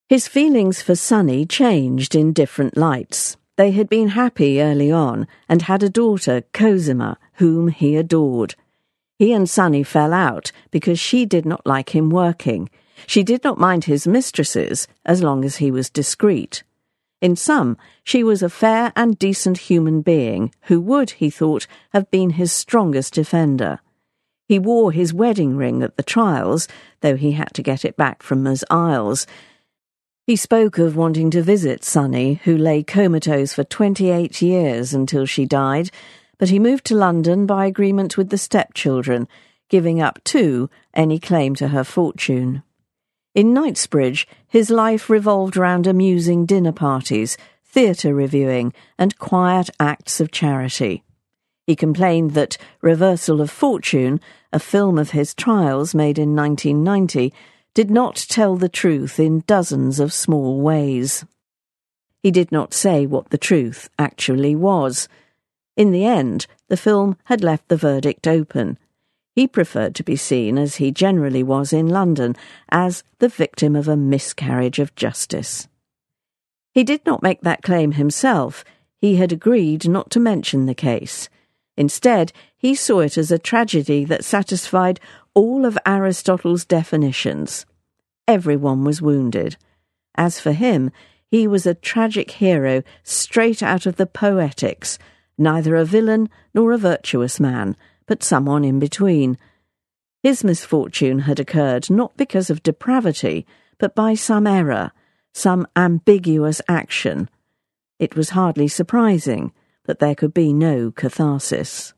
His feelings for Sunny changed in different lights. They had been happy early on and had a daughter, Cosima, whom he adored. He and Sunny fell out because she did not like him working. She did not mind his mistresses as long as he was discreet. In sum, she was a fair and decent human being who would, he thought, have been his strongest defender. He wore his wedding ring at the trials, though he had to get it back from Ms. Isles. He spoke of wanting to visit Sunny, who lay comatose for 28 years until she died, but he moved to London by agreement with the stepchildren, giving up, too, any claim to her fortune. In Knightsbridge, his life revolved around amusing dinner parties, theatre reviewing, and quiet acts of charity. He complained that Reversal of Fortune, a film of his trials made in 1990, did not tell the truth in dozens of small ways. He did not say what the truth actually was. In the end, the film had left the verdict open. He preferred to be seen, as he generally was in London, as the victim of a miscarriage of justice. He did not make that claim himself. He had agreed not to mention the case. Instead, he saw it as a tragedy that satisfied all of Aristotle's definitions. Everyone was wounded. As for him, he was a tragic hero straight out of the Poetics, neither a villain nor a virtuous man, but someone in between. His misfortune had occurred not because of depravity, but by some error, some ambiguous action. It was hardly surprising that there could be no catharsis.